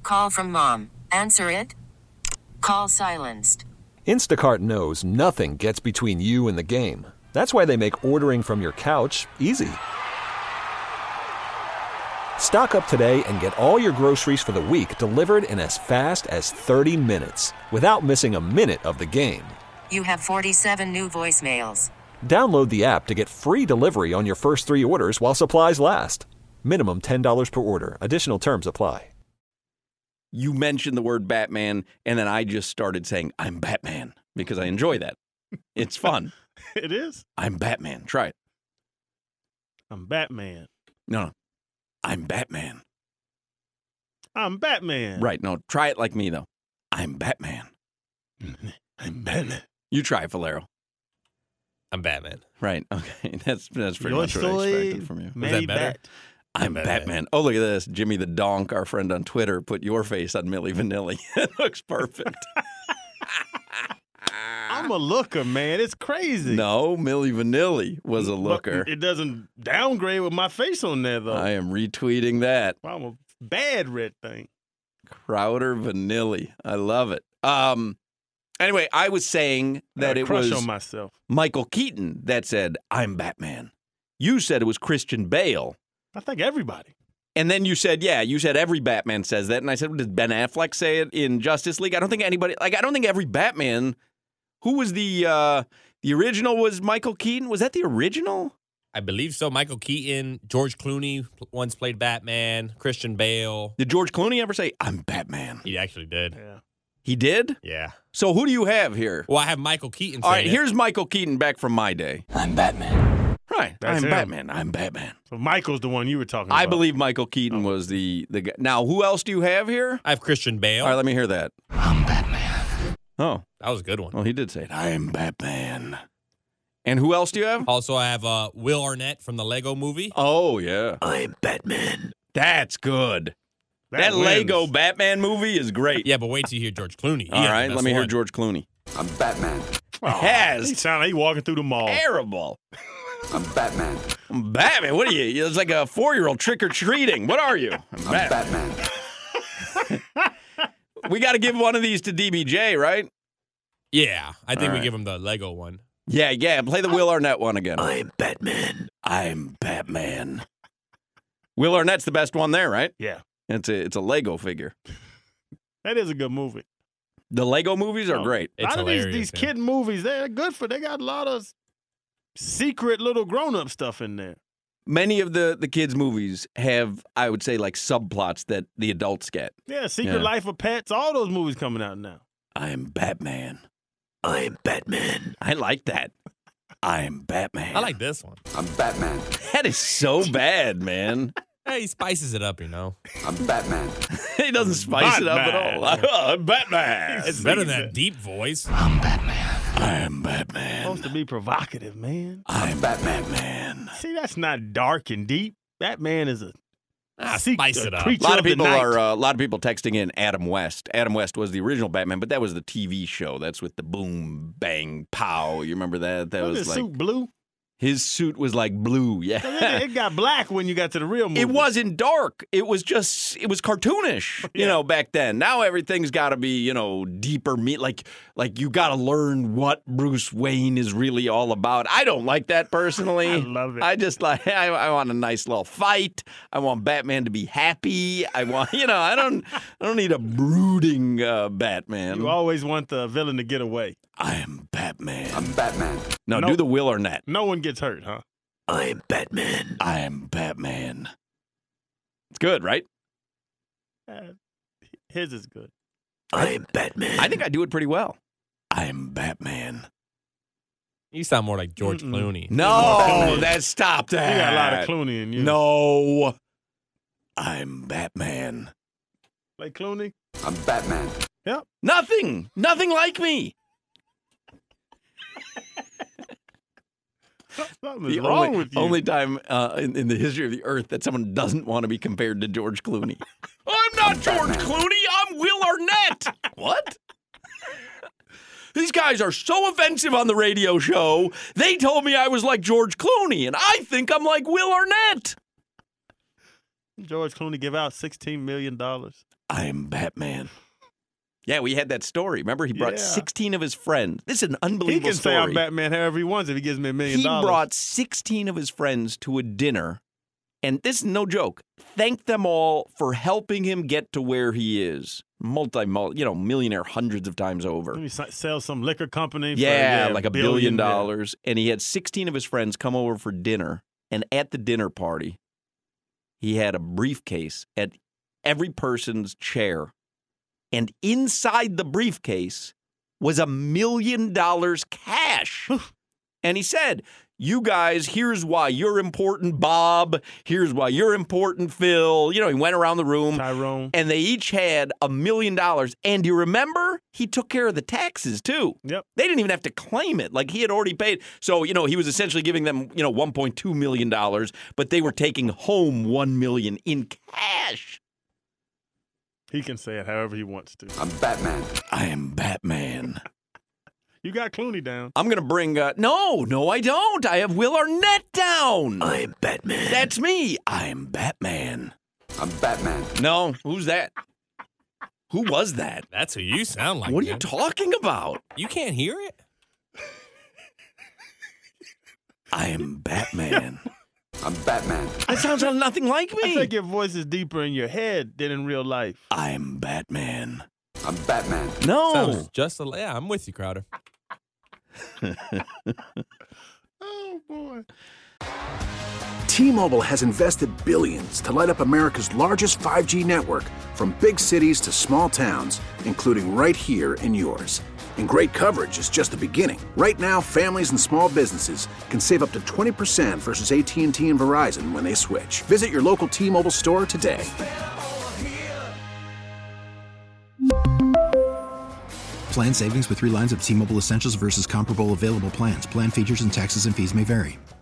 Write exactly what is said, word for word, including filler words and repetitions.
Call from mom. Answer it. Call silenced. Instacart knows nothing gets between you and the game. That's why they make ordering from your couch easy. Stock up today and get all your groceries for the week delivered in as fast as thirty minutes without missing a minute of the game. You have forty-seven new voicemails. Download the app to get free delivery on your first three orders while supplies last. Minimum ten dollars per order. Additional terms apply. You mentioned the word Batman, and then I just started saying, I'm Batman, because I enjoy that. It's fun. It is? I'm Batman. Try it. I'm Batman. No, no. I'm Batman. I'm Batman. Right. No, try it like me, though. I'm Batman. I'm Batman. You try, Valero. I'm Batman. Right. Okay. That's that's pretty Your much what I expected from you. Manny that better? Bat. I'm Batman. Batman. Oh, look at this. Jimmy the Donk, our friend on Twitter, put your face on Milli Vanilli. It looks perfect. I'm a looker, man. It's crazy. No, Milli Vanilli was a looker. But it doesn't downgrade with my face on there, though. I am retweeting that. I'm a bad red thing. Crowder Vanilli. I love it. Um. Anyway, I was saying that I it crush was on myself. Michael Keaton that said, I'm Batman. You said it was Christian Bale. I think everybody. And then you said, yeah, you said every Batman says that. And I said, well, did Ben Affleck say it in Justice League? I don't think anybody, like, I don't think every Batman, who was the, uh, the original was Michael Keaton? Was that the original? I believe so. Michael Keaton, George Clooney once played Batman, Christian Bale. Did George Clooney ever say, I'm Batman? He actually did. Yeah. He did? Yeah. So who do you have here? Well, I have Michael Keaton. All right, saying here's Michael Keaton back from my day. I'm Batman. Right. That's I'm him. Batman. I'm Batman. So Michael's the one you were talking about. I believe Michael Keaton was the, the guy. Now, who else do you have here? I have Christian Bale. All right, let me hear that. I'm Batman. Oh. That was a good one. Well, he did say it. I am Batman. And who else do you have? Also, I have uh, Will Arnett from the Lego movie. Oh, yeah. I'm Batman. That's good. That, wins. Lego Batman movie is great. Yeah, but wait till you hear George Clooney. He All has the right, best let me hear one. George Clooney. I'm Batman. Oh, Has. He sound like he walking through the mall. Terrible. I'm Batman. I'm Batman. What are you? It's like a four-year-old trick-or-treating. What are you? I'm I'm Batman. We got to give one of these to D B J, right? Yeah, I think All we right. give him the Lego one. Yeah, yeah. Play the Will Arnett one again. I'm Batman. I'm Batman. Will Arnett's the best one there, right? Yeah. It's a it's a Lego figure. That is a good movie. The Lego movies are Oh. great. A It's lot of hilarious. these, these yeah. kid movies, they're good for, they got a lot of secret little grown-up stuff in there. Many of the the kids' movies have, I would say, like subplots that the adults get. Yeah, Secret Yeah. Life of Pets, all those movies coming out now. I'm Batman. I'm Batman. I like that. I'm Batman. I like this one. I'm Batman. That is so bad, man. Hey, he spices it up, you know. I'm Batman. He doesn't spice it up at all. I'm Batman. It's better than that deep voice. I'm Batman. I'm Batman. Supposed to be provocative, man. I'm Batman. See, that's not dark and deep. That man is a, Ah, seek- spice a it up. A creature lot of the people night. are uh, a lot of people texting in Adam West. Adam West was the original Batman, but that was the T V show. That's with the boom, bang, pow. You remember that? That Was was his like suit blue? his suit was like blue. Yeah. 'Cause It, it got black when you got to the real movie. It wasn't dark. It was just, it was cartoonish, you Yeah. know, back then. Now everything's got to be, you know, deeper meat. Like, like you got to learn what Bruce Wayne is really all about. I don't like that personally. I love it. I just like, I, I want a nice little fight. I want Batman to be happy. I want, you know, I don't, I don't need a brooding uh, Batman. You always want the villain to get away. I am Batman. I'm Batman. no, No. do the Will Arnett. No one gets hurt, huh? I'm Batman. I am Batman. It's good, right? Uh, his is good. I'm Batman. I think I do it pretty well. I am Batman. You sound more like George Mm-mm. Clooney. No, that stop that. You got a lot of Clooney in you. No, I'm Batman. Like Clooney? I'm Batman. Nothing, nothing like me. Something's The wrong only, with you. only time uh, in, in the history of the earth that someone doesn't want to be compared to George Clooney. I'm not I'm George Batman. Clooney. I'm Will Arnett. What? These guys are so offensive on the radio show. They told me I was like George Clooney, and I think I'm like Will Arnett. George Clooney give out sixteen million dollars. I am Batman. Yeah, we had that story. Remember, he brought Yeah. sixteen of his friends. This is an He unbelievable can story. say I'm Batman however he wants if he gives me a million He dollars. brought sixteen of his friends to a dinner, and this is no joke. Thanked them all for helping him get to where he is. Multi, you know, millionaire hundreds of times over. Let me s- sell some liquor company. For, Yeah, yeah, like a billion dollars. And he had sixteen of his friends come over for dinner. And at the dinner party, he had a briefcase at every person's chair. And inside the briefcase was a million dollars cash. And he said, you guys, here's why you're important, Bob. Here's why you're important, Phil. You know, he went around the room. Tyrone. And they each had a million dollars. And you remember, he took care of the taxes, too. Yep. They didn't even have to claim it. Like, he had already paid. So, you know, he was essentially giving them, you know, one point two million dollars, but they were taking home one million dollars in cash. He can say it however he wants to. I'm Batman. I am Batman. You got Clooney down. I'm going to bring, uh, no, no, I don't. I have Will Arnett down. I'm Batman. That's me. I'm Batman. I'm Batman. No, who's that? Who was that? That's who you sound like. What are you man. talking about? You can't hear it? I am Batman. I'm Batman. That sounds nothing like I me. think your voice is deeper in your head than in real life. I'm Batman. I'm Batman. No. Sounds just a, yeah, I'm with you, Crowder. Oh, boy. T-Mobile has invested billions to light up America's largest five G network, from big cities to small towns, including right here in yours. And great coverage is just the beginning. Right now, families and small businesses can save up to twenty percent versus A T and T and Verizon when they switch. Visit your local T-Mobile store today. Plan savings with three lines of T-Mobile Essentials versus comparable available plans. Plan features and taxes and fees may vary.